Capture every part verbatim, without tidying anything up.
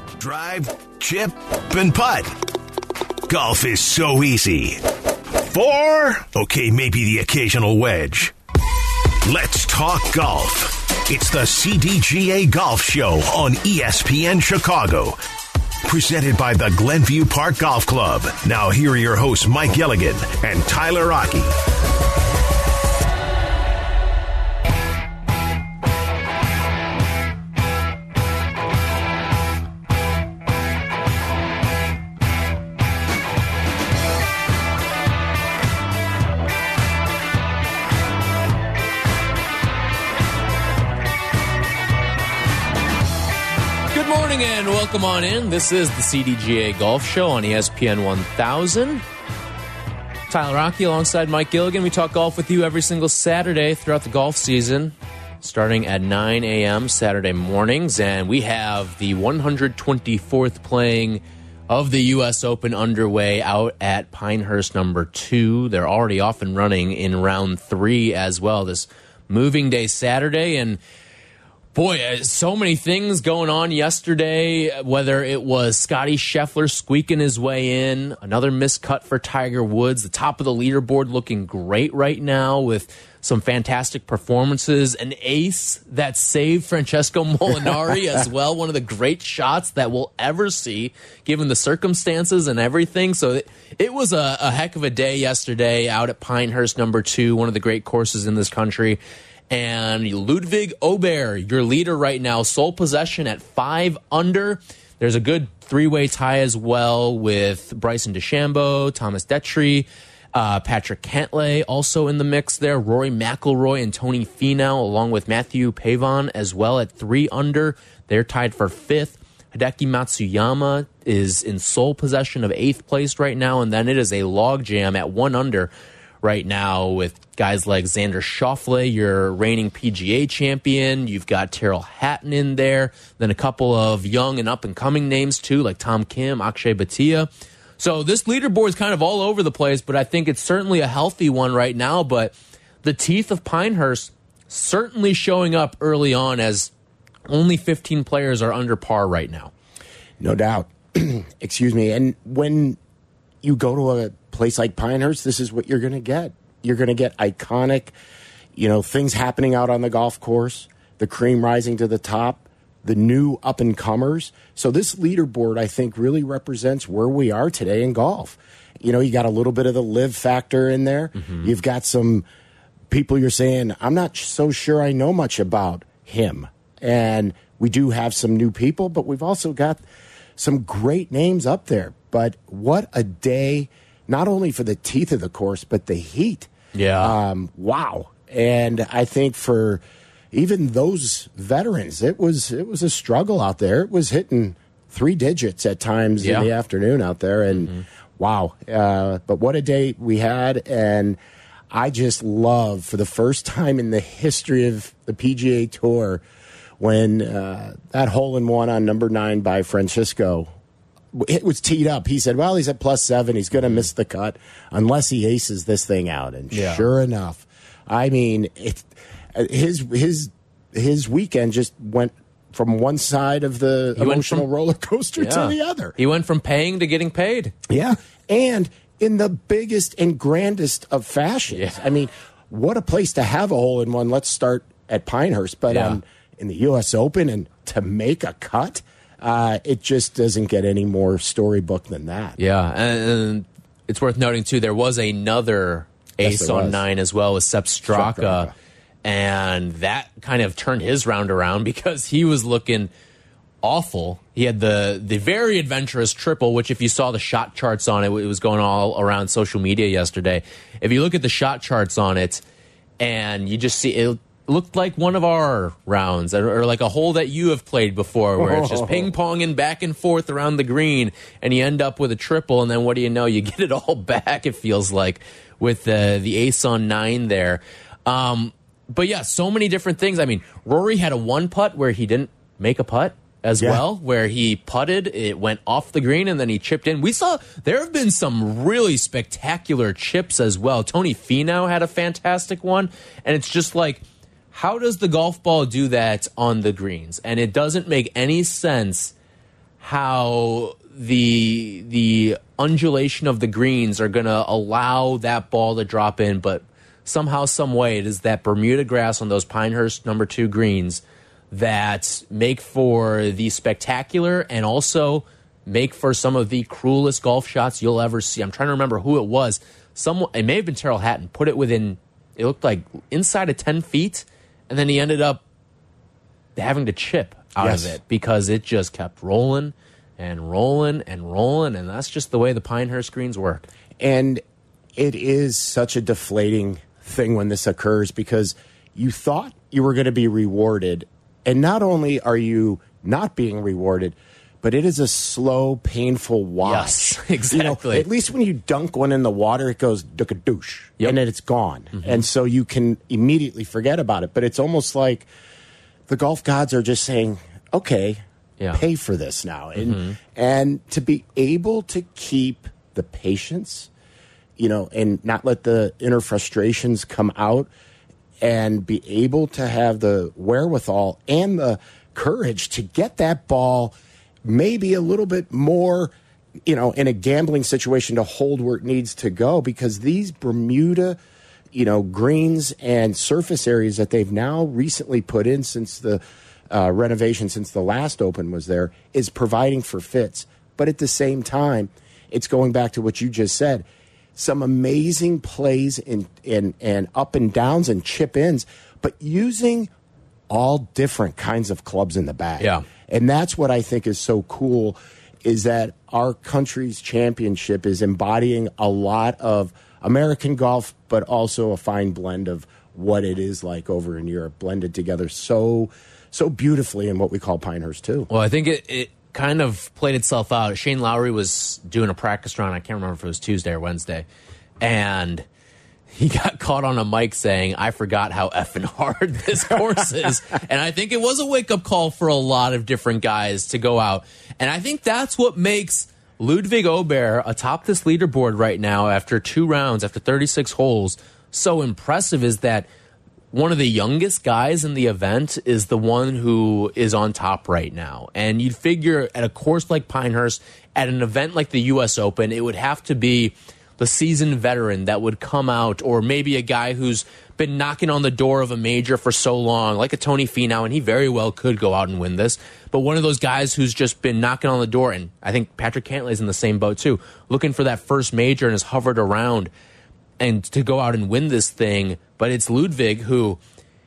drive, chip, and putt. Golf is so easy. Four? Okay, maybe the occasional wedge. Let's talk golf. It's the C D G A Golf Show on E S P N Chicago. Presented by the Glenview Park Golf Club. Now here are your hosts, Mike Gilligan and Tyler Rocky. And welcome on in. This is the C D G A Golf Show on E S P N one thousand. Tyler Rocky alongside Mike Gilligan. We talk golf with you every single Saturday throughout the golf season, starting at nine a.m. Saturday mornings. And we have the one hundred twenty-fourth playing of the U S Open underway out at Pinehurst number two. They're already off and running in round three as well this moving day Saturday. And boy, so many things going on yesterday, whether it was Scottie Scheffler squeaking his way in, another miscut for Tiger Woods, the top of the leaderboard looking great right now with some fantastic performances, an ace that saved Francesco Molinari as well, one of the great shots that we'll ever see given the circumstances and everything. So it, it was a, a heck of a day yesterday out at Pinehurst number two, one of the great courses in this country. And Ludwig Aubert, your leader right now, sole possession at five under. There's a good three-way tie as well with Bryson DeChambeau, Thomas Detry, uh, Patrick Cantlay also in the mix there, Rory McIlroy and Tony Finau, along with Matthew Pavon as well at three under. They're tied for fifth. Hideki Matsuyama is in sole possession of eighth place right now, and then it is a logjam at one under right now with guys like Xander Schauffele, your reigning P G A champion. You've got Tyrrell Hatton in there. Then a couple of young and up-and-coming names, too, like Tom Kim, Akshay Bhatia. So this leaderboard is kind of all over the place, but I think it's certainly a healthy one right now. But the teeth of Pinehurst certainly showing up early on as only fifteen players are under par right now. No doubt. Excuse me. And when you go to a place like Pinehurst, this is what you're going to get. You're going to get iconic, you know, things happening out on the golf course, the cream rising to the top, the new up-and-comers. So this leaderboard, I think, really represents where we are today in golf. You know, you got a little bit of the live factor in there. Mm-hmm. You've got some people you're saying, I'm not so sure I know much about him. And we do have some new people, but we've also got some great names up there. But what a day, not only for the teeth of the course, but the heat. Yeah. Um, wow. And I think for even those veterans, it was it was a struggle out there. It was hitting three digits at times yeah. in the afternoon out there. And mm-hmm. wow. Uh, but what a day we had. And I just love, for the first time in the history of the P G A Tour, when uh, that hole-in-one on number nine by Francisco, it was teed up. He said, well, he's at plus seven. He's going to miss the cut unless he aces this thing out. And yeah. sure enough, I mean, it, his his his weekend just went from one side of the he emotional from, roller coaster yeah. to the other. He went from paying to getting paid. Yeah, and in the biggest and grandest of fashions. Yeah. I mean, what a place to have a hole-in-one. Let's start at Pinehurst. But yeah. um, in the U S Open and to make a cut, Uh, it just doesn't get any more storybook than that. Yeah, and it's worth noting, too, there was another ace yes, on was. nine as well with Sepp Straka, Straka, and that kind of turned his round around because he was looking awful. He had the, the very adventurous triple, which if you saw the shot charts on it, it was going all around social media yesterday. If you look at the shot charts on it, and you just see it, looked like one of our rounds, or like a hole that you have played before, where it's just ping-ponging back and forth around the green, and you end up with a triple, and then what do you know? You get it all back, it feels like, with the, the ace on nine there. Um, but, yeah, so many different things. I mean, Rory had a one-putt where he didn't make a putt as yeah. well, where he putted, it went off the green, and then he chipped in. We saw there have been some really spectacular chips as well. Tony Finau had a fantastic one, and it's just like, how does the golf ball do that on the greens? And it doesn't make any sense how the the undulation of the greens are going to allow that ball to drop in, but somehow, some way, it is that Bermuda grass on those Pinehurst number two greens that make for the spectacular and also make for some of the cruelest golf shots you'll ever see. I'm trying to remember who it was. Someone, it may have been Terrell Hatton, put it within, it looked like inside of ten feet, and then he ended up having to chip out yes. of it because it just kept rolling and rolling and rolling, and that's just the way the Pinehurst greens work. And it is such a deflating thing when this occurs because you thought you were going to be rewarded, and not only are you not being rewarded, but it is a slow, painful watch. Yes, exactly. You know, at least when you dunk one in the water, it goes duck-a-douche, yep. and then it's gone. Mm-hmm. And so you can immediately forget about it. But it's almost like the golf gods are just saying, okay, yeah. pay for this now. And, mm-hmm. and to be able to keep the patience, you know, and not let the inner frustrations come out, and be able to have the wherewithal and the courage to get that ball maybe a little bit more, you know, in a gambling situation to hold where it needs to go, because these Bermuda, you know, greens and surface areas that they've now recently put in since the uh, renovation, since the last Open was there, is providing for fits. But at the same time, it's going back to what you just said. Some amazing plays in, in, and up and downs and chip ins, but using all different kinds of clubs in the bag. Yeah. And that's what I think is so cool, is that our country's championship is embodying a lot of American golf, but also a fine blend of what it is like over in Europe, blended together so so beautifully in what we call Pinehurst too. Well, I think it, it kind of played itself out. Shane Lowry was doing a practice round. I can't remember if it was Tuesday or Wednesday. And he got caught on a mic saying, I forgot how effing hard this course is. And I think it was a wake-up call for a lot of different guys to go out. And I think that's what makes Ludwig Aubert atop this leaderboard right now after two rounds, after thirty-six holes, so impressive, is that one of the youngest guys in the event is the one who is on top right now. And you'd figure at a course like Pinehurst, at an event like the U S Open, it would have to be the seasoned veteran that would come out, or maybe a guy who's been knocking on the door of a major for so long, like a Tony Finau, and he very well could go out and win this. But one of those guys who's just been knocking on the door, and I think Patrick Cantlay's in the same boat too, looking for that first major and has hovered around and to go out and win this thing. But it's Ludwig, who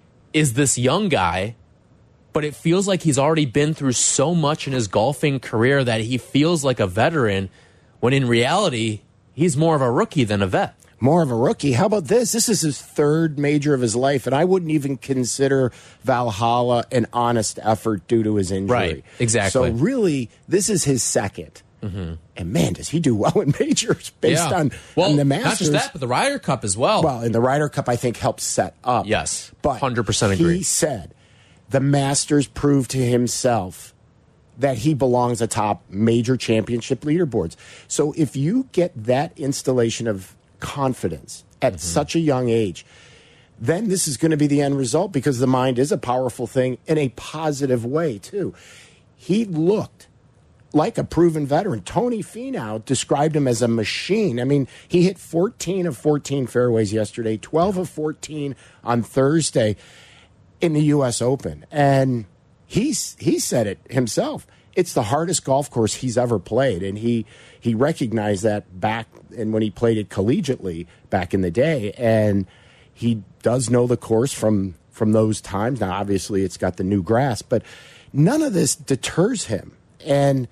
is this young guy, but it feels like he's already been through so much in his golfing career that he feels like a veteran, when in reality, he's more of a rookie than a vet. More of a rookie. How about this? This is his third major of his life, and I wouldn't even consider Valhalla an honest effort due to his injury. Right, exactly. So really, this is his second. Mm-hmm. And man, does he do well in majors based yeah. on, well, on the Masters. Not just that, but the Ryder Cup as well. Well, and the Ryder Cup, I think, helped set up. Yes, but one hundred percent agree. He said the Masters proved to himself that he belongs atop major championship leaderboards. So if you get that installation of confidence at mm-hmm. such a young age, then this is going to be the end result, because the mind is a powerful thing in a positive way, too. He looked like a proven veteran. Tony Finau described him as a machine. I mean, he hit fourteen of fourteen fairways yesterday, twelve of fourteen on Thursday in the U S Open. And he's, he said it himself. It's the hardest golf course he's ever played. And he, he recognized that back and when he played it collegiately back in the day. And he does know the course from, from those times. Now, obviously, it's got the new grass, but none of this deters him. And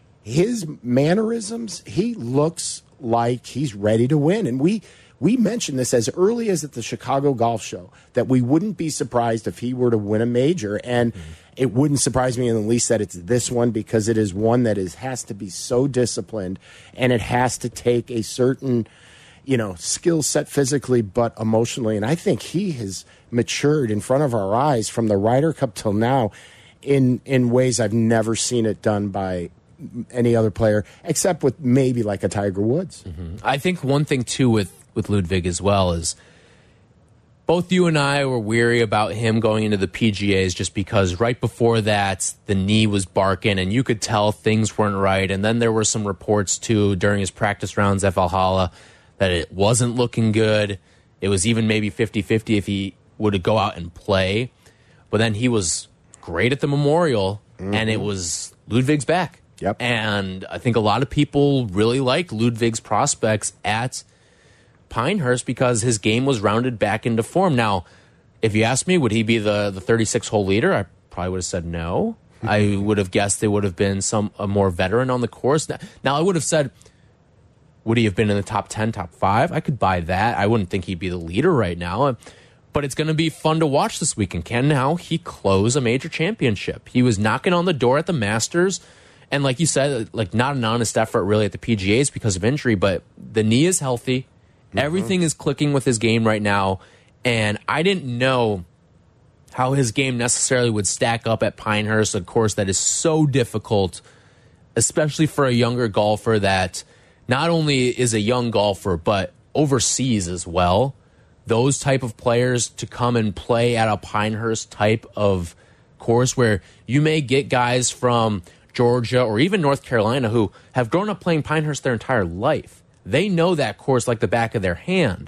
his mannerisms, he looks like he's ready to win. And we we mentioned this as early as at the Chicago Golf Show, that we wouldn't be surprised if he were to win a major. And mm-hmm. it wouldn't surprise me in the least that it's this one, because it is one that is has to be so disciplined, and it has to take a certain, you know, skill set physically, but emotionally. And I think he has matured in front of our eyes from the Ryder Cup till now in in ways I've never seen it done by any other player, except with maybe like a Tiger Woods. Mm-hmm. I think one thing too with with Ludwig as well is both you and I were weary about him going into the P G As just because right before that, the knee was barking and you could tell things weren't right. And then there were some reports, too, during his practice rounds at Valhalla that it wasn't looking good. It was even maybe fifty fifty if he would go out and play. But then he was great at the Memorial, mm-hmm. and it was Ludwig's back. Yep. And I think a lot of people really like Ludwig's prospects at Pinehurst because his game was rounded back into form. Now, if you asked me, would he be the the thirty-six hole leader? I probably would have said no. I would have guessed there would have been some a more veteran on the course. Now, I would have said, would he have been in the top ten, top five? I could buy that. I wouldn't think he'd be the leader right now. But it's going to be fun to watch this weekend. Can now he close a major championship? He was knocking on the door at the Masters. And like you said, like not an honest effort really at the P G As because of injury, but the knee is healthy. Mm-hmm. Everything is clicking with his game right now. And I didn't know how his game necessarily would stack up at Pinehurst, a course that is so difficult, especially for a younger golfer that not only is a young golfer, but overseas as well. Those type of players to come and play at a Pinehurst type of course where you may get guys from Georgia or even North Carolina who have grown up playing Pinehurst their entire life. They know that course like the back of their hand,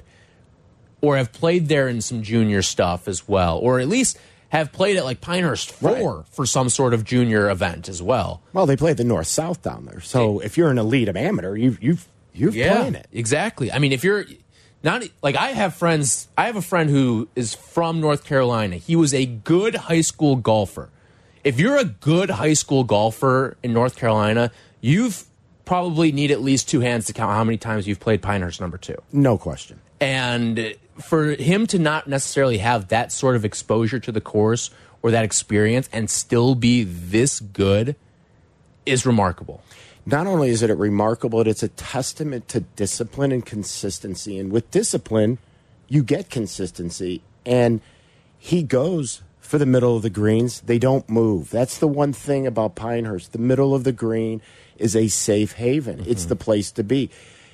or have played there in some junior stuff as well, or at least have played at like Pinehurst four right. for some sort of junior event as well. Well, they play the North-South down there. So if you're an elite amateur, you've, you've, you've yeah, played it. Exactly. I mean, if you're not like I have friends, I have a friend who is from North Carolina. He was a good high school golfer. If you're a good high school golfer in North Carolina, you've probably need at least two hands to count how many times you've played Pinehurst number two. No question. And for him to not necessarily have that sort of exposure to the course or that experience and still be this good is remarkable. Not only is it remarkable, it's a testament to discipline and consistency. And with discipline, you get consistency. And he goes for the middle of the greens. They don't move. That's the one thing about Pinehurst. The middle of the green is a safe haven. Mm-hmm. It's the place to be.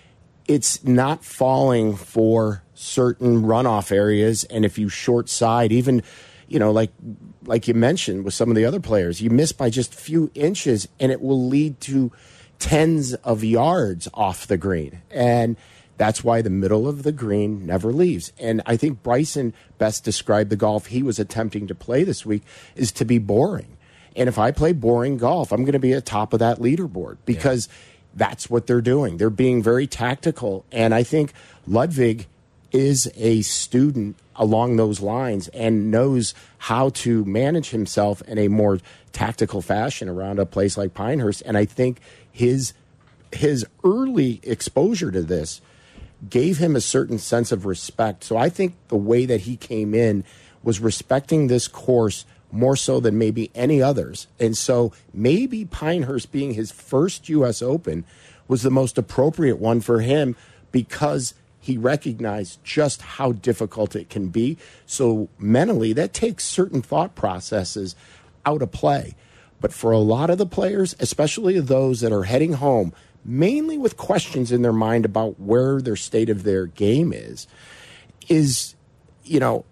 It's not falling for certain runoff areas. And if you short side, even, you know, like like you mentioned with some of the other players, you miss by just a few inches and it will lead to tens of yards off the green. And that's why the middle of the green never leaves. And I think Bryson best described the golf he was attempting to play this week is to be boring. And if I play boring golf, I'm going to be at top of that leaderboard because yeah. that's what they're doing. They're being very tactical. And I think Ludwig is a student along those lines and knows how to manage himself in a more tactical fashion around a place like Pinehurst. And I think his his early exposure to this gave him a certain sense of respect. So I think the way that he came in was respecting this course more so than maybe any others. And so maybe Pinehurst being his first U S Open was the most appropriate one for him because he recognized just how difficult it can be. So mentally, that takes certain thought processes out of play. But for a lot of the players, especially those that are heading home, mainly with questions in their mind about where their state of their game is, is, you know,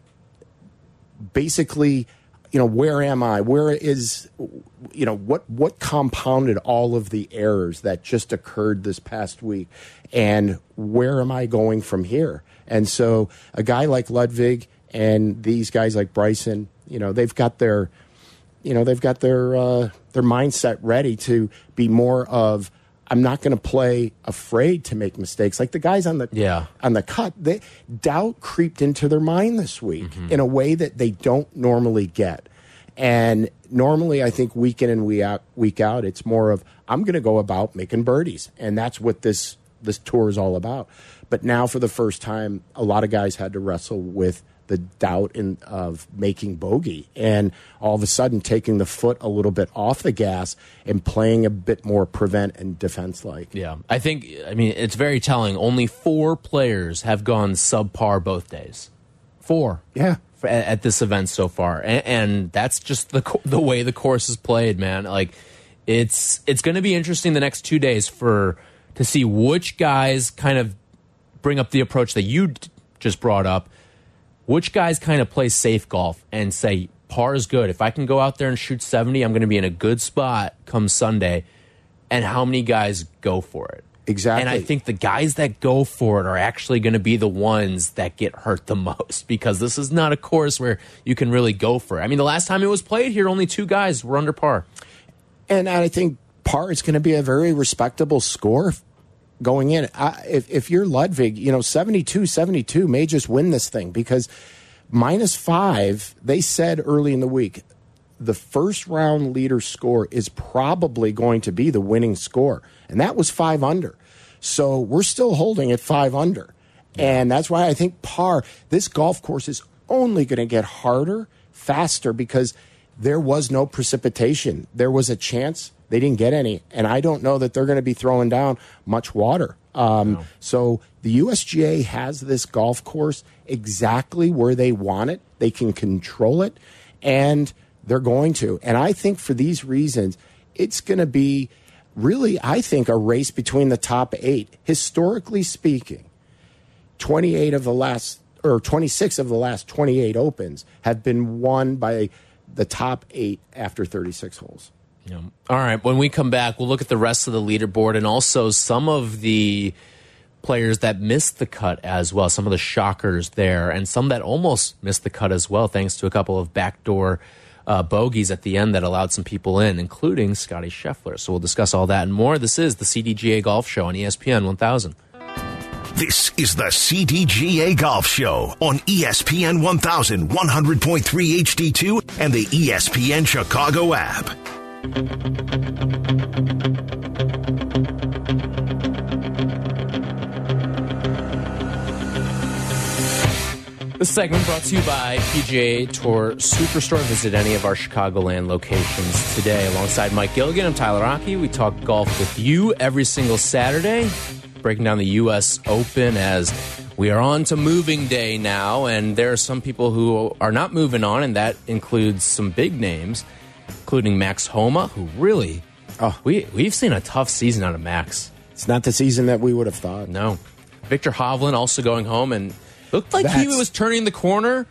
basically, you know, where am I? Where is, you know, what what compounded all of the errors that just occurred this past week? And where am I going from here? And so a guy like Ludwig and these guys like Bryson, you know, they've got their, you know, they've got their uh, their mindset ready to be more of, I'm not going to play afraid to make mistakes. Like the guys on the yeah. on the cut, they, doubt creeped into their mind this week mm-hmm. in a way that they don't normally get. And normally, I think week in and week out, week out, it's more of I'm going to go about making birdies, and that's what this this tour is all about. But now, for the first time, a lot of guys had to wrestle with the doubt in, of making bogey, and all of a sudden taking the foot a little bit off the gas and playing a bit more prevent and defense like. Yeah, I think, I mean, it's very telling. Only four players have gone subpar both days. Four. Yeah. For, at, at this event so far. And, and that's just the the way the course is played, man. Like, it's it's going to be interesting the next two days for to see which guys kind of bring up the approach that you just brought up, which guys kind of play safe golf and say, par is good. If I can go out there and shoot seventy, I'm going to be in a good spot come Sunday. And how many guys go for it? Exactly. And I think the guys that go for it are actually going to be the ones that get hurt the most, because this is not a course where you can really go for it. I mean, the last time it was played here, only two guys were under par. And I think par is going to be a very respectable score going in. I, if, if you're Ludwig, you know, seventy-two seventy-two may just win this thing, because minus five, they said early in the week, the first round leader score is probably going to be the winning score. And that was five under. So we're still holding at five under. And that's why I think par, this golf course is only going to get harder, faster, because there was no precipitation. There was a chance. They didn't get any. And I don't know that they're going to be throwing down much water. Um, no. So the U S G A has this golf course exactly where they want it. They can control it. And they're going to. And I think for these reasons, it's going to be really, I think, a race between the top eight. Historically speaking, twenty-eight of the last, or twenty-six of the last twenty-eight Opens have been won by the top eight after thirty-six holes. Yeah. All right. When we come back, we'll look at the rest of the leaderboard and also some of the players that missed the cut as well, some of the shockers there, and some that almost missed the cut as well, thanks to a couple of backdoor Uh, bogeys at the end that allowed some people in, including Scotty Scheffler. So we'll discuss all that and more. This is the C D G A Golf Show on E S P N one thousand. This is the C D G A Golf Show on E S P N one thousand, one hundred point three H D two and the E S P N Chicago app. This segment brought to you by P G A Tour Superstore. Visit any of our Chicagoland locations today. Alongside Mike Gilligan, I'm Tyler Rocky. We talk golf with you every single Saturday, breaking down the U S Open as we are on to moving day now. And there are some people who are not moving on, and that includes some big names, including Max Homa, who really, oh, we, we've seen a tough season out of Max. It's not the season that we would have thought. No. Victor Hovland also going home, and looked like That's... he was turning the corner.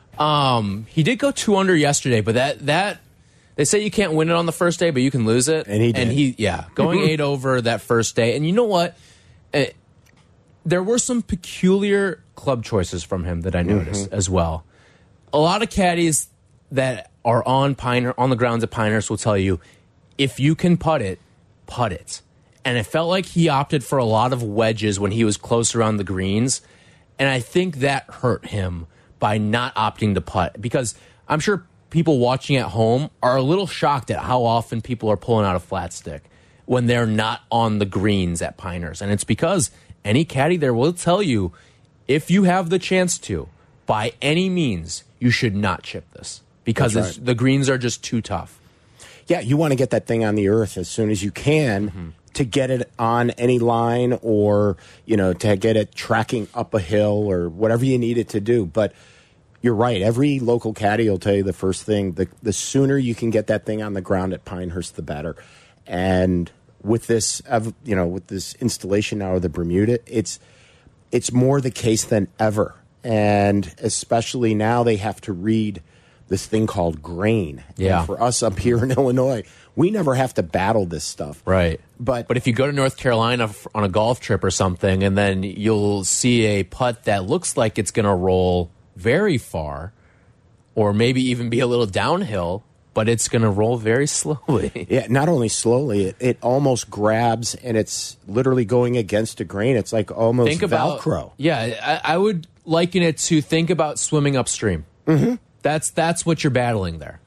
Um, he did go two under yesterday, but that that they say you can't win it on the first day, but you can lose it. And he did. And he, yeah, going eight over that first day. And you know what? It, there were some peculiar club choices from him that I noticed mm-hmm. as well. A lot of caddies that are on Pine on the grounds at Pinehurst will tell you, if you can putt it, putt it. And it felt like he opted for a lot of wedges when he was close around the greens. And I think that hurt him by not opting to putt, because I'm sure people watching at home are a little shocked at how often people are pulling out a flat stick when they're not on the greens at Pinehurst. And it's because any caddy there will tell you, if you have the chance to, by any means, you should not chip this, because right. it's, the greens are just too tough. Yeah, you want to get that thing on the earth as soon as you can. Mm-hmm. To get it on any line, or, you know, to get it tracking up a hill, or whatever you need it to do. But you're right. Every local caddy will tell you the first thing, the, the sooner you can get that thing on the ground at Pinehurst, the better. And with this, you know, with this installation now of the Bermuda, it's, it's more the case than ever. And especially now they have to read this thing called grain. Yeah. And for us up here in Illinois, we never have to battle this stuff. Right. But but if you go to North Carolina on a golf trip or something, and then you'll see a putt that looks like it's going to roll very far, or maybe even be a little downhill, but it's going to roll very slowly. Yeah, not only slowly, it, it almost grabs, and it's literally going against a grain. It's like almost think about, Velcro. Yeah, I, I would liken it to, think about swimming upstream. Mm-hmm. That's that's what you're battling there.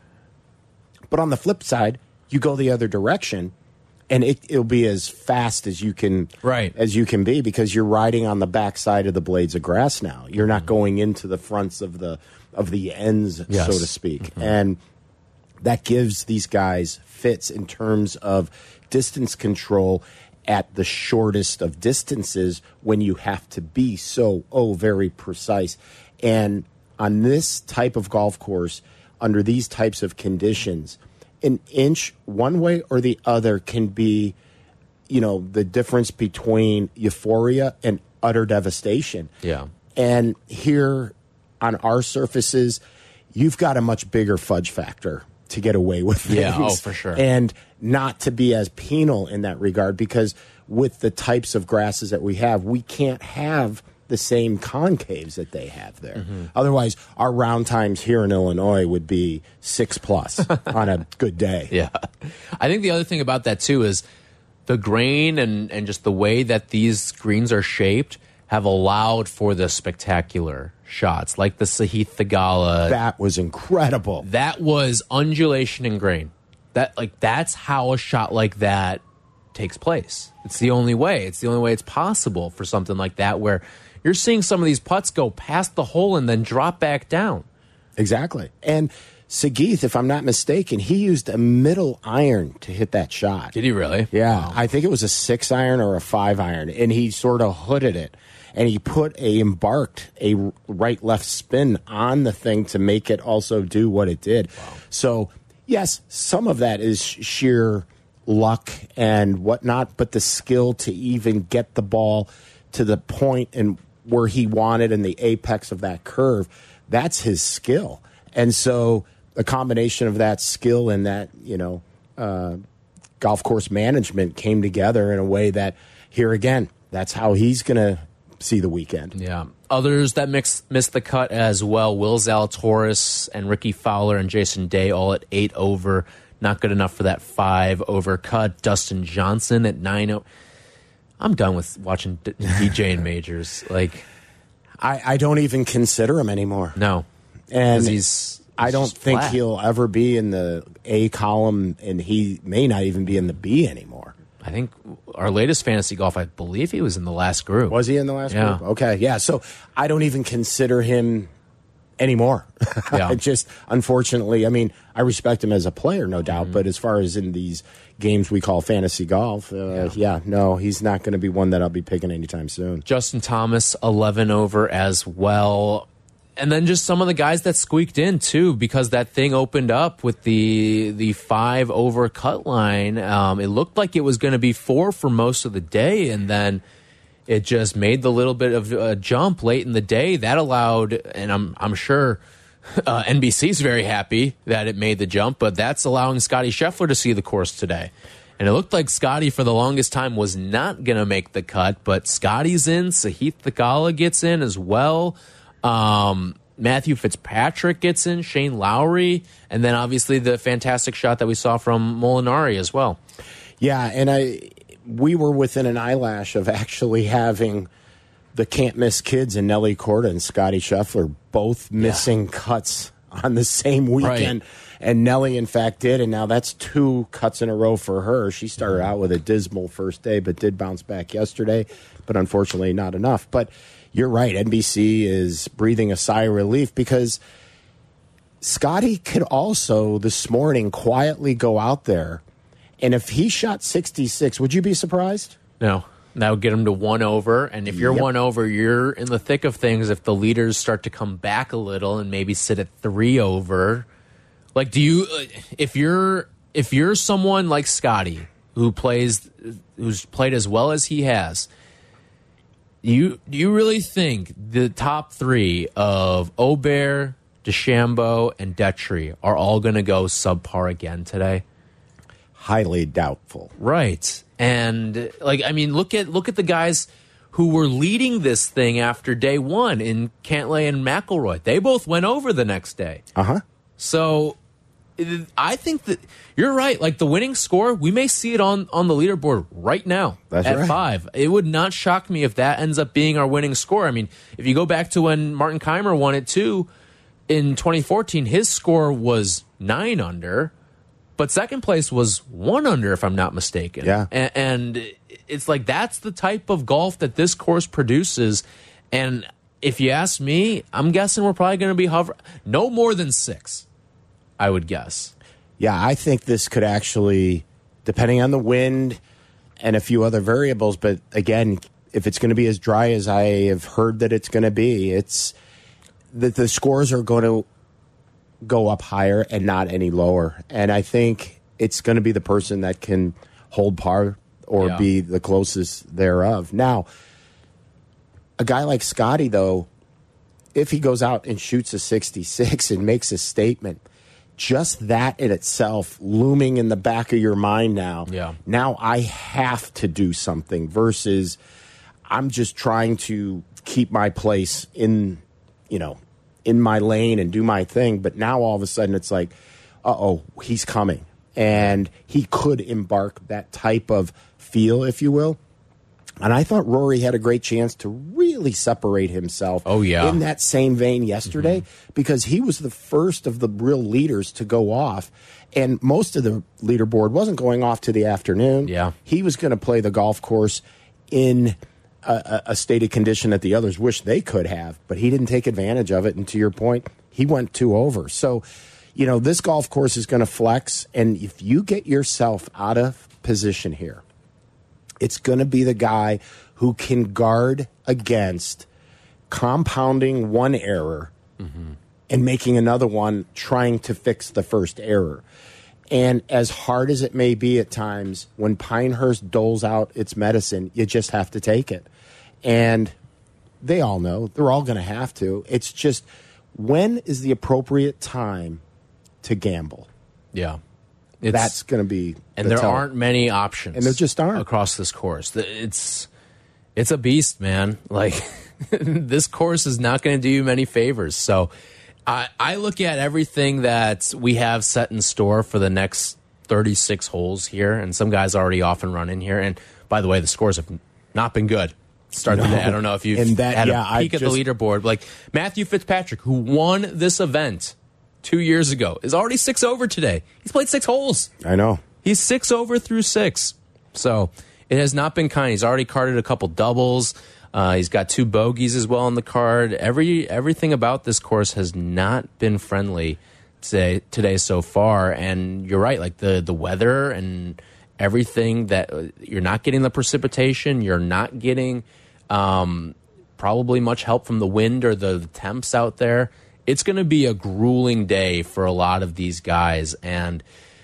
But on the flip side, you go the other direction, and it, it'll be as fast as you can, right. as you can be, because you're riding on the backside of the blades of grass now. You're not mm-hmm. going into the fronts of the of the ends, yes. so to speak, mm-hmm. and that gives these guys fits in terms of distance control at the shortest of distances when you have to be so oh very precise. And on this type of golf course, under these types of conditions, an inch one way or the other can be, you know, the difference between euphoria and utter devastation. Yeah. And here on our surfaces, you've got a much bigger fudge factor to get away with things. Yeah, oh, for sure. And not to be as penal in that regard, because with the types of grasses that we have, we can't have the same concaves that they have there. Mm-hmm. Otherwise, our round times here in Illinois would be six plus on a good day. Yeah. I think the other thing about that, too, is the grain and, and just the way that these greens are shaped have allowed for the spectacular shots, like the Sahith Theegala. That was incredible. That was undulation and grain. That like that's how a shot like that takes place. It's the only way. It's the only way it's possible for something like that, where you're seeing some of these putts go past the hole and then drop back down. Exactly. And Sahith, if I'm not mistaken, he used a middle iron to hit that shot. Did he really? Yeah. Wow. I think it was a six iron or a five iron, and he sort of hooded it. And he put a embarked a right left spin on the thing to make it also do what it did. Wow. So, yes, some of that is sheer luck and whatnot, but the skill to even get the ball to the point and where he wanted in the apex of that curve, that's his skill. And so a combination of that skill and that, you know, uh, golf course management came together in a way that, here again, that's how he's going to see the weekend. Yeah. Others that mix, missed the cut as well, Will Zalatoris and Ricky Fowler and Jason Day all at eight over. Not good enough for that five over cut. Dustin Johnson at nine over. I'm done with watching DJing majors. Like, I, I don't even consider him anymore. No. And he's, he's I don't think flat. he'll ever be in the A column, and he may not even be in the B anymore. I think our latest fantasy golf, I believe he was in the last group. Was he in the last yeah. group? Okay, yeah. So I don't even consider him anymore. Yeah. Just, unfortunately, I mean, I respect him as a player, no doubt, mm-hmm. but as far as in these games we call fantasy golf, uh, yeah. yeah, no, he's not going to be one that I'll be picking anytime soon. Justin Thomas, eleven over as well. And then just some of the guys that squeaked in, too, because that thing opened up with the the five over cut line. Um, it looked like it was going to be four for most of the day, and then it just made the little bit of a jump late in the day. That allowed, and I'm, I'm sure uh, N B C's very happy that it made the jump, but that's allowing Scotty Scheffler to see the course today. And it looked like Scotty, for the longest time, was not going to make the cut, but Scotty's in. Sahith Theegala gets in as well. Um, Matthew Fitzpatrick gets in, Shane Lowry, and then obviously the fantastic shot that we saw from Molinari as well. Yeah, and I we were within an eyelash of actually having the can't miss kids and Nelly Korda and Scotty Scheffler both missing yeah. cuts on the same weekend. Right. And Nelly, in fact, did, and now that's two cuts in a row for her. She started out with a dismal first day, but did bounce back yesterday, but unfortunately not enough. But you're right, N B C is breathing a sigh of relief because Scotty could also this morning quietly go out there, and if he shot sixty-six, would you be surprised? No. That would get him to one over, and if you're yep. one over, you're in the thick of things. If the leaders start to come back a little and maybe sit at three over, like do you? If you're if you're someone like Scotty who plays, who's played as well as he has. You do you really think the top three of Aubert, DeChambeau, and Detry are all going to go subpar again today? Highly doubtful. Right. And like I mean, look at look at the guys who were leading this thing after day one in Cantlay and McIlroy. They both went over the next day. Uh-huh. So I think that you're right. Like the winning score, we may see it on, on the leaderboard right now. That's at right. five. It would not shock me if that ends up being our winning score. I mean, if you go back to when Martin Keimer won it too in twenty fourteen, his score was nine under, but second place was one under, if I'm not mistaken. Yeah. And, and it's like that's the type of golf that this course produces. And if you ask me, I'm guessing we're probably going to be hover no more than six. I would guess. Yeah, I think this could actually, depending on the wind and a few other variables, but again, if it's going to be as dry as I have heard that it's going to be, it's that the scores are going to go up higher and not any lower. And I think it's going to be the person that can hold par or yeah. be the closest thereof. Now, a guy like Scotty, though, if he goes out and shoots a sixty-six and makes a statement, just that in itself looming in the back of your mind now, yeah. now I have to do something versus I'm just trying to keep my place in, you know, in my lane and do my thing. But now all of a sudden it's like, uh-oh, he's coming. And he could embark that type of feel, if you will. And I thought Rory had a great chance to really separate himself oh, yeah. in that same vein yesterday mm-hmm. because he was the first of the real leaders to go off. And most of the leaderboard wasn't going off to the afternoon. Yeah. He was going to play the golf course in a, a state of condition that the others wish they could have, but he didn't take advantage of it. And to your point, he went two over. So, you know, this golf course is going to flex. And if you get yourself out of position here, it's going to be the guy who can guard against compounding one error mm-hmm. and making another one trying to fix the first error. And as hard as it may be at times, when Pinehurst doles out its medicine, you just have to take it. And they all know. They're all going to have to. It's just, when is the appropriate time to gamble? Yeah. It's, That's going to be, and the there tell. aren't many options, and there just aren't across this course. It's it's a beast, man. Like this course is not going to do you many favors. So I, I look at everything that we have set in store for the next thirty-six holes here, and some guys are already off and running here. And by the way, the scores have not been good. Start no. the day. I don't know if you've that, had yeah, a peek I at just, the leaderboard. Like Matthew Fitzpatrick, who won this event two years ago, is already six over today. He's played six holes. I know. He's six over through six. So it has not been kind. He's already carded a couple doubles. Uh, he's got two bogeys as well on the card. Every Everything about this course has not been friendly today, today so far. And you're right, like the, the weather and everything, that you're not getting the precipitation. You're not getting um, probably much help from the wind or the, the temps out there. It's going to be a grueling day for a lot of these guys, and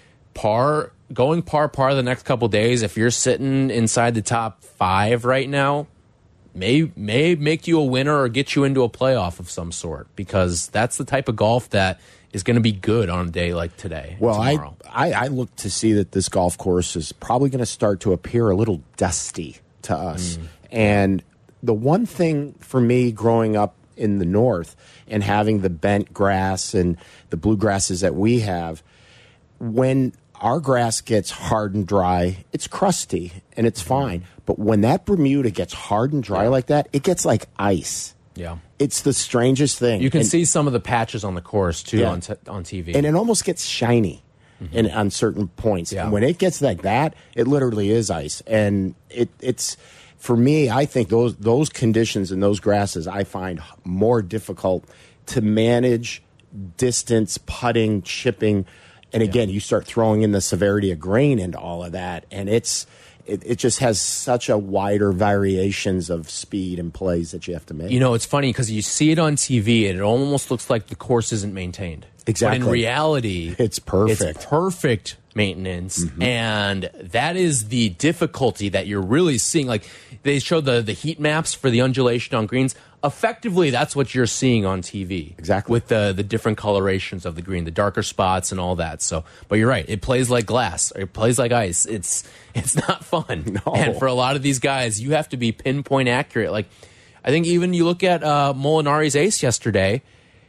par going par par the next couple days, if you're sitting inside the top five right now, may may make you a winner or get you into a playoff of some sort, because that's the type of golf that is going to be good on a day like today. Well, I, I I look to see that this golf course is probably going to start to appear a little dusty to us, mm. and the one thing for me growing up in the north and having the bent grass and the bluegrasses that we have, when our grass gets hard and dry, it's crusty and it's fine. But when that Bermuda gets hard and dry yeah. like that, it gets like ice. Yeah. It's the strangest thing. You can and, see some of the patches on the course, too, yeah. on, t on T V. And it almost gets shiny mm-hmm. in, on certain points. Yeah. And when it gets like that, it literally is ice. And it, it's... For me, I think those those conditions and those grasses I find more difficult to manage, distance, putting, chipping, and again, yeah. you start throwing in the severity of grain into all of that, and it's it, it just has such a wider variations of speed and plays that you have to make. You know, it's funny because you see it on T V and it almost looks like the course isn't maintained. Exactly. But in reality, it's perfect. It's perfect maintenance, mm-hmm. and that is the difficulty that you're really seeing. Like they show the the heat maps for the undulation on greens. Effectively, that's what you're seeing on T V. Exactly. With the the different colorations of the green, the darker spots and all that. So, but you're right. It plays like glass. It plays like ice. It's it's not fun. No. And for a lot of these guys, you have to be pinpoint accurate. Like I think even you look at uh, Molinari's ace yesterday,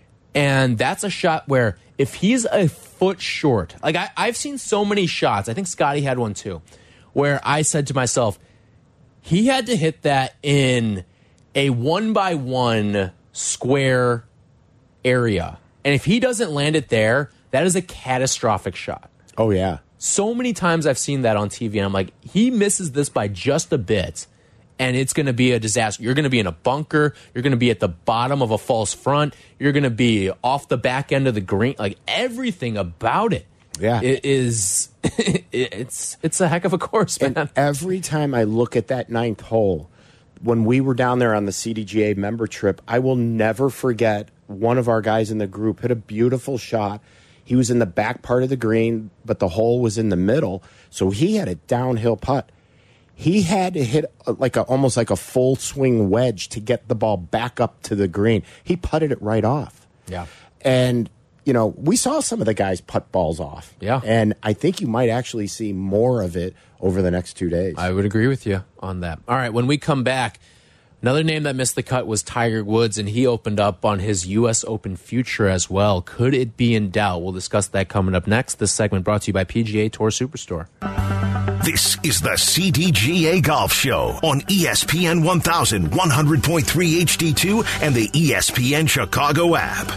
and that's a shot where if he's a foot short, like I, I've seen so many shots. I think Scotty had one too, where I said to myself, he had to hit that in a one by one square area. And if he doesn't land it there, that is a catastrophic shot. Oh, yeah. So many times I've seen that on T V, and I'm like, he misses this by just a bit, and it's going to be a disaster. You're going to be in a bunker. You're going to be at the bottom of a false front. You're going to be off the back end of the green. Like, everything about it. Yeah. It is, it's, it's a heck of a course, man. And every time I look at that ninth hole, when we were down there on the C D G A member trip, I will never forget one of our guys in the group hit a beautiful shot. He was in the back part of the green, but the hole was in the middle, so he had a downhill putt. he had to hit a, like a, almost like a full swing wedge to get the ball back up to the green. He putted it right off. Yeah. And, you know, we saw some of the guys putt balls off. Yeah. And I think you might actually see more of it over the next two days. I would agree with you on that. All right, when we come back, another name that missed the cut was Tiger Woods, and he opened up on his U S Open future as well. Could it be in doubt? We'll discuss that coming up next. This segment brought to you by P G A Tour Superstore. This is the C D G A Golf Show on E S P N one thousand, one hundred point three H D two and the E S P N Chicago app.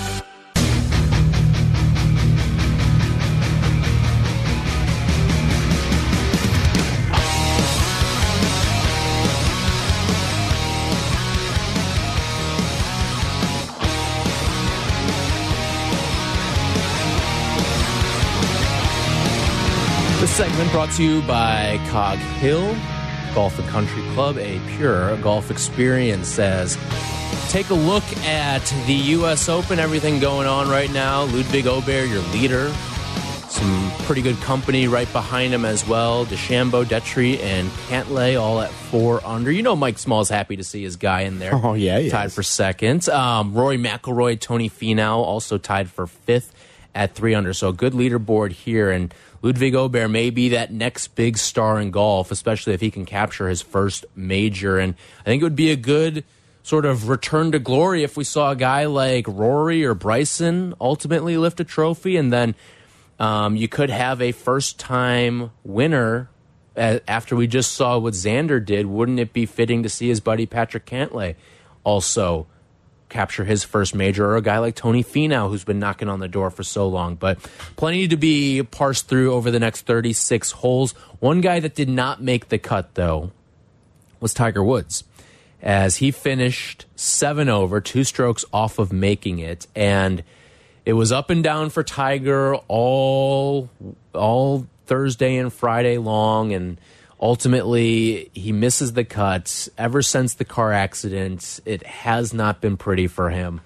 This segment brought to you by Cog Hill Golf and Country Club, a pure golf experience. Says, take a look at the U S Open, everything going on right now. Ludwig Aubert, your leader. Some pretty good company right behind him as well. DeChambeau, Detry, and Cantlay all at four under. You know Mike Small's happy to see his guy in there. Oh, yeah, he Tied is. for second. Um, Rory McIlroy, Tony Finau also tied for fifth at three under. So a good leaderboard here. And Ludwig Aubert may be that next big star in golf, especially if he can capture his first major. And I think it would be a good sort of return to glory if we saw a guy like Rory or Bryson ultimately lift a trophy. And then um, you could have a first-time winner uh, after we just saw what Xander did. Wouldn't it be fitting to see his buddy Patrick Cantlay also capture his first major, or a guy like Tony Finau, who's been knocking on the door for so long? But plenty to be parsed through over the next thirty-six holes. One guy that did not make the cut, though, was Tiger Woods, as he finished seven over, two strokes off of making it. And it was up and down for Tiger all, all Thursday and Friday long, and ultimately, he misses the cut. Ever since the car accident, it has not been pretty for him.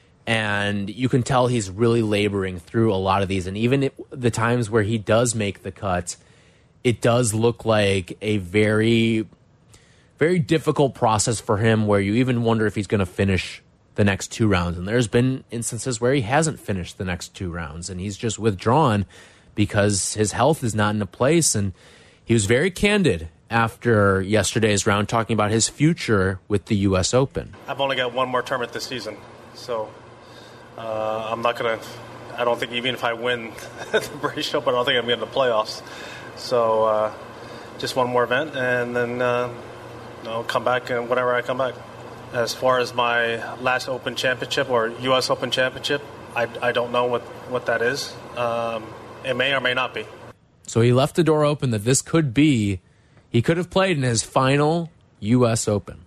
And you can tell he's really laboring through a lot of these. And even it, the times where he does make the cut, it does look like a very, very difficult process for him, where you even wonder if he's going to finish the next two rounds. And there's been instances where he hasn't finished the next two rounds, and he's just withdrawn because his health is not in a place. And he was very candid after yesterday's round, talking about his future with the U S Open. I've only got one more tournament this season, so uh, I'm not going to, I don't think even if I win the British Open, I don't think I'm going to the playoffs. So uh, just one more event, and then uh, you know, come back and whenever I come back. As far as my last Open Championship or U S Open Championship, I, I don't know what, what that is. Um, it may or may not be. So he left the door open that this could be, he could have played in his final U S Open.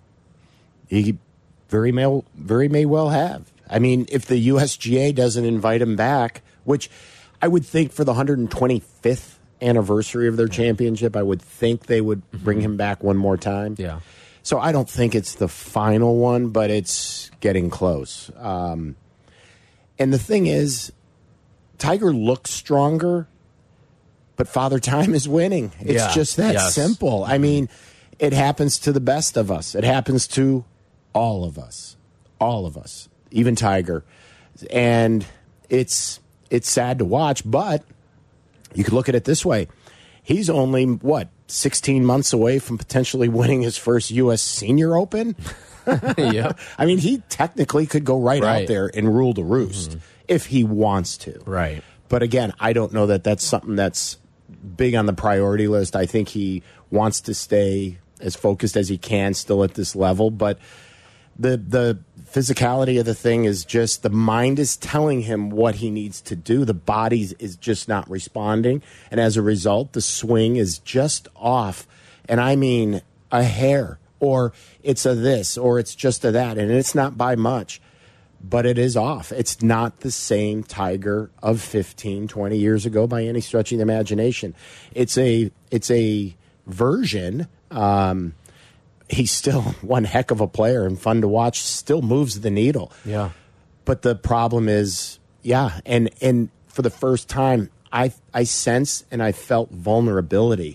He very may, very may well have. I mean, if the U S G A doesn't invite him back, which I would think for the one hundred twenty-fifth anniversary of their championship, I would think they would bring him back one more time. Yeah. So I don't think it's the final one, but it's getting close. Um, and the thing is, Tiger looks stronger, but Father Time is winning. It's yeah. just that yes. simple. I mean, it happens to the best of us. It happens to all of us. All of us. Even Tiger. And it's it's sad to watch, but you could look at it this way. He's only, what, sixteen months away from potentially winning his first U S Senior Open? Yeah. I mean, he technically could go right, right. out there and rule the roost mm-hmm. if he wants to. Right. But again, I don't know that that's something that's big on the priority list. I think he wants to stay as focused as he can still at this level. But the the physicality of the thing is just the mind is telling him what he needs to do. The body is just not responding. And as a result, the swing is just off. And I mean a hair, or it's a this, or it's just a that. And it's not by much, but it is off. It's not the same Tiger of fifteen, twenty years ago by any stretch of the imagination. It's a, it's a version. Um, He's still one heck of a player and fun to watch, still moves the needle. Yeah. But the problem is, yeah, and and for the first time, I I sense and I felt vulnerability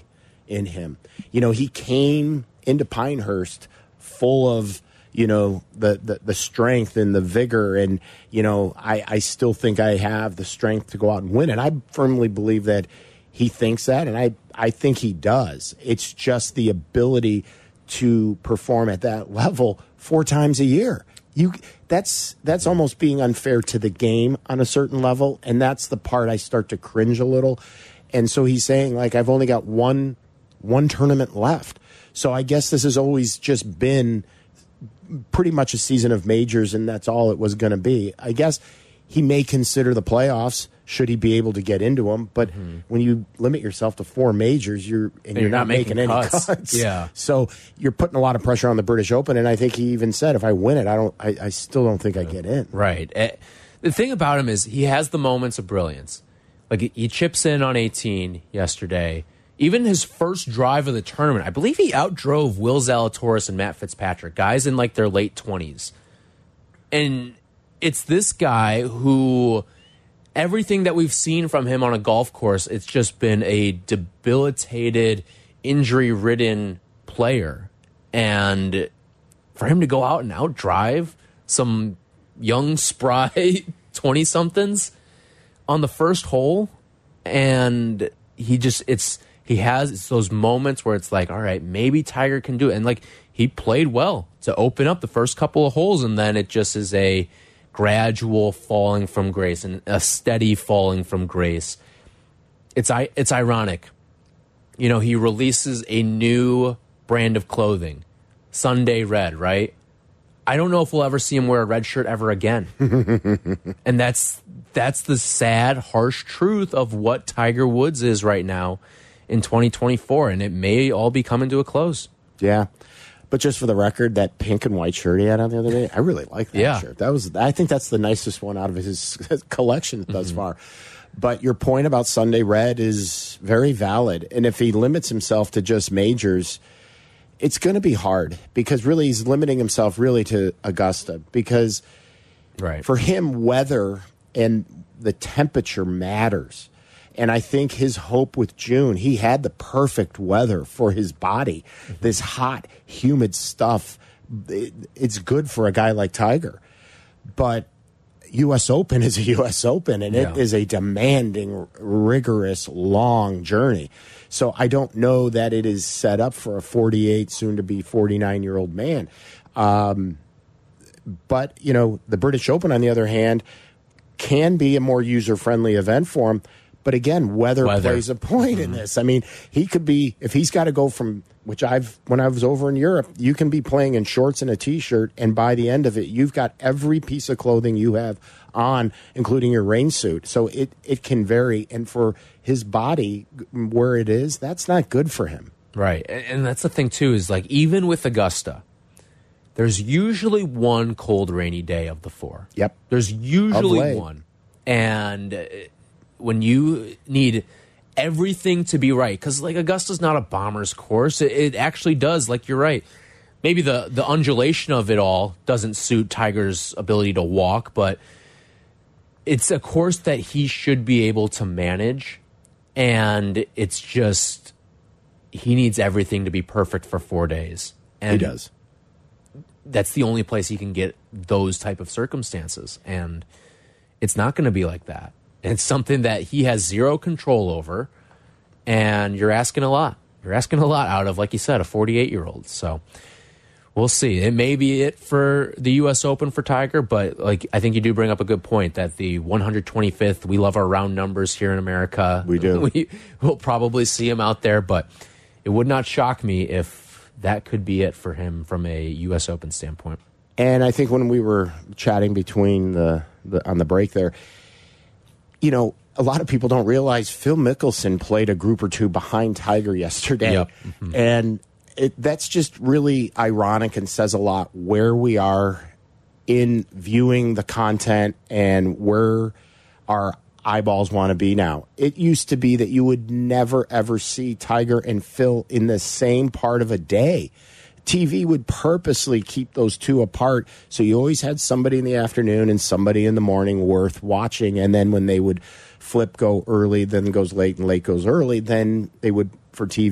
in him. You know, he came into Pinehurst full of, you know, the, the, the strength and the vigor. And, you know, I, I still think I have the strength to go out and win. And I firmly believe that he thinks that. And I, I think he does. It's just the ability to perform at that level four times a year. You that's that's almost being unfair to the game on a certain level, and that's the part I start to cringe a little. And so he's saying, like, I've only got one one tournament left. So I guess this has always just been pretty much a season of majors, and that's all it was going to be. I guess he may consider the playoffs should he be able to get into them, but mm-hmm. when you limit yourself to four majors, you're and, and you're, you're not, not making, making any cuts. cuts. Yeah, so you're putting a lot of pressure on the British Open, and I think he even said, if I win it, I don't, I, I still don't think I get in. Right. Uh, the thing about him is he has the moments of brilliance. Like he chips in on eighteen yesterday. Even his first drive of the tournament, I believe he outdrove Will Zalatoris and Matt Fitzpatrick, guys in like their late twenties. And it's this guy who, everything that we've seen from him on a golf course, it's just been a debilitated, injury-ridden player. And for him to go out and outdrive some young, spry twenty-somethings on the first hole, and he just, it's, he has it's those moments where it's like, all right, maybe Tiger can do it. And like, he played well to open up the first couple of holes, and then it just is a gradual falling from grace and a steady falling from grace. It's it's ironic. You know, he releases a new brand of clothing, Sunday Red, right? I don't know if we'll ever see him wear a red shirt ever again. And that's that's the sad, harsh truth of what Tiger Woods is right now in twenty twenty-four, and it may all be coming to a close. Yeah. But just for the record, that pink and white shirt he had on the other day, I really like that yeah. shirt. That was, I think that's the nicest one out of his collection thus mm-hmm. far. But your point about Sunday Red is very valid. And if he limits himself to just majors, it's going to be hard, because really he's limiting himself really to Augusta, because right. for him, weather and the temperature matters. And I think his hope with June, he had the perfect weather for his body. Mm-hmm. This hot, humid stuff, it, it's good for a guy like Tiger. But U S Open is a U S Open, and yeah. it is a demanding, rigorous, long journey. So I don't know that it is set up for a forty-eight, soon-to-be forty-nine-year-old man. Um, but, you know, the British Open, on the other hand, can be a more user-friendly event for him. But again, weather, weather. plays a point mm-hmm. in this. I mean, he could be, if he's got to go from, which I've, when I was over in Europe, you can be playing in shorts and a T-shirt, and by the end of it, you've got every piece of clothing you have on, including your rain suit. So it, it can vary. And for his body, where it is, that's not good for him. Right. And that's the thing, too, is like, even with Augusta, there's usually one cold, rainy day of the four. Yep. There's usually one. And when you need everything to be right, because like Augusta's not a bomber's course, it, it actually does, like you're right, maybe the the undulation of it all doesn't suit Tiger's ability to walk, but it's a course that he should be able to manage, and it's just he needs everything to be perfect for four days. And he does. That's the only place he can get those type of circumstances, and it's not going to be like that. It's something that he has zero control over, and you're asking a lot. You're asking a lot out of, like you said, a forty-eight-year-old. So we'll see. It may be it for the U S Open for Tiger, but like I think you do bring up a good point that the one hundred twenty-fifth, we love our round numbers here in America. We do. We, we'll probably see him out there, but it would not shock me if that could be it for him from a U S Open standpoint. And I think when we were chatting between the, the on the break there, you know, a lot of people don't realize Phil Mickelson played a group or two behind Tiger yesterday. Yep. Mm-hmm. And it, that's just really ironic and says a lot where we are in viewing the content and where our eyeballs want to be now. It used to be that you would never, ever see Tiger and Phil in the same part of a day. T V would purposely keep those two apart, so you always had somebody in the afternoon and somebody in the morning worth watching, and then when they would flip go early, then goes late, and late goes early, then they would, for T V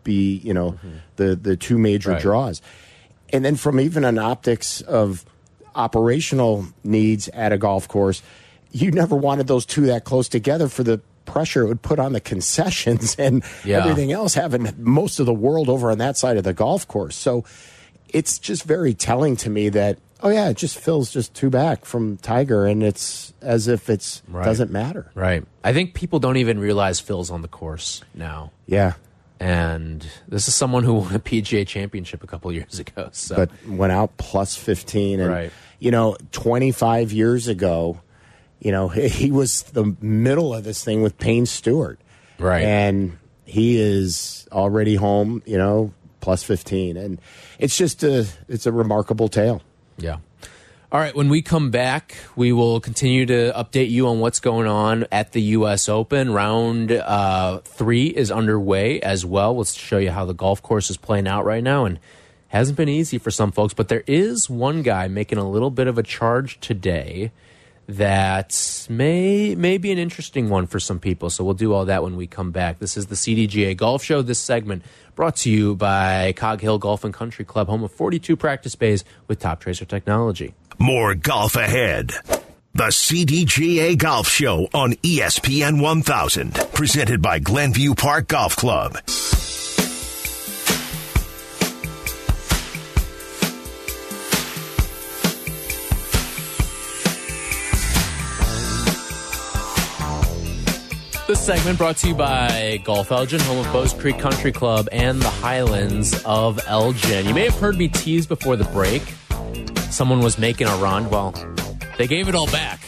be, you know, mm-hmm. the, the two major right. draws. And then from even an optics of operational needs at a golf course, you never wanted those two that close together for the pressure it would put on the concessions and yeah. everything else, having most of the world over on that side of the golf course. So it's just very telling to me that, oh, yeah, it just Phil's just two back from Tiger, and it's as if it right. doesn't matter. Right. I think people don't even realize Phil's on the course now. Yeah. And this is someone who won a P G A championship a couple years ago. So. But went out plus fifteen. And, right. you know, twenty-five years ago, you know, he was the middle of this thing with Payne Stewart. Right. And he is already home, you know, plus fifteen. And it's just a, it's a remarkable tale. Yeah. All right, when we come back, we will continue to update you on what's going on at the U S Open. Round uh, three is underway as well. Let's show you how the golf course is playing out right now. And hasn't been easy for some folks, but there is one guy making a little bit of a charge today that may, may be an interesting one for some people. So we'll do all that when we come back. This is the C D G A Golf Show. This segment brought to you by Cog Hill Golf and Country Club, home of forty-two practice bays with Top Tracer technology. More golf ahead. The C D G A Golf Show on E S P N one thousand, presented by Glenview Park Golf Club. This segment brought to you by Golf Elgin, home of Bowes Creek Country Club and the Highlands of Elgin. You may have heard me tease before the break. Someone was making a run. Well, they gave it all back.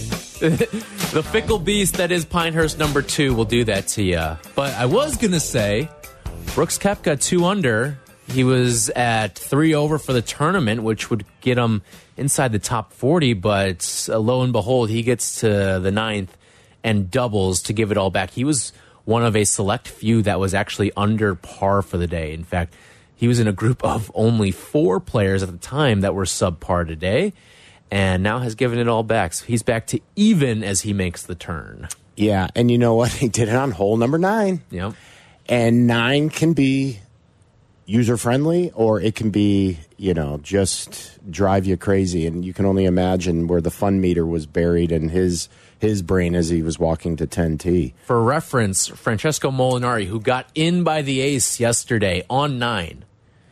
The fickle beast that is Pinehurst number two will do that to you. But I was going to say, Brooks Koepka two under. He was at three over for the tournament, which would get him inside the top forty. But uh, lo and behold, he gets to the ninth and doubles to give it all back. He was one of a select few that was actually under par for the day. In fact, he was in a group of only four players at the time that were subpar today, and now has given it all back. So he's back to even as he makes the turn. Yeah, and you know what? He did it on hole number nine. Yep. And nine can be user-friendly, or it can be, you know, just drive you crazy. And you can only imagine where the fun meter was buried in his his brain as he was walking to ten T. For reference, Francesco Molinari, who got in by the ace yesterday on nine,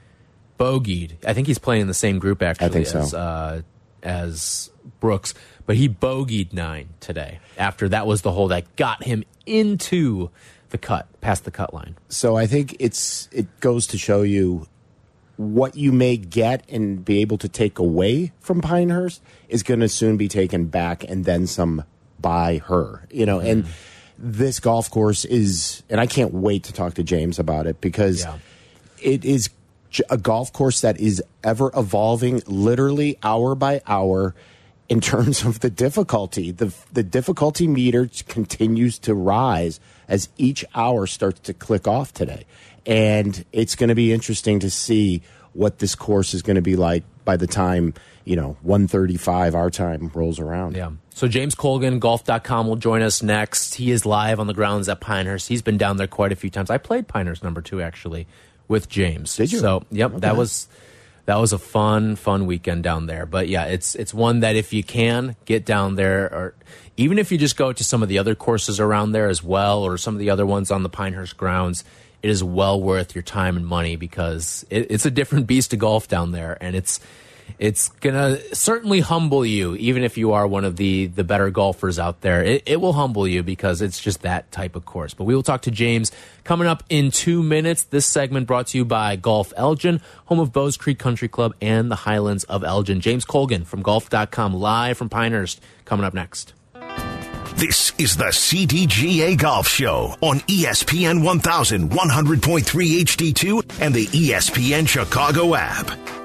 bogeyed. I think he's playing in the same group, actually, I think as, so. uh, as Brooks. But he bogeyed nine today after that was the hole that got him into the cut, past the cut line. So I think it's it goes to show you what you may get and be able to take away from Pinehurst is going to soon be taken back and then some by her. You know, mm. and this golf course is, and I can't wait to talk to James about it because yeah. it is a golf course that is ever evolving literally hour by hour in terms of the difficulty. The the difficulty meter continues to rise as each hour starts to click off today. And it's going to be interesting to see what this course is going to be like by the time, you know, one thirty-five our time rolls around. Yeah. So James Colgan, golf dot com, will join us next. He is live on the grounds at Pinehurst. He's been down there quite a few times. I played Pinehurst number two, actually, with James. Did you? So, yep, okay. that was... That was a fun, fun weekend down there. But yeah, it's it's one that if you can get down there, or even if you just go to some of the other courses around there as well, or some of the other ones on the Pinehurst grounds, it is well worth your time and money because it, it's a different beast of golf down there, and it's it's gonna certainly humble you, even if you are one of the the better golfers out there. It, it will humble you because it's just that type of course. But we will talk to James coming up in two minutes. This segment brought to you by Golf Elgin, home of Bowes Creek Country Club and the Highlands of Elgin. James Colgan from golf dot com, live from Pinehurst, coming up next. This is the C D G A Golf Show on E S P N one thousand, one hundred point three H D two and the E S P N Chicago app.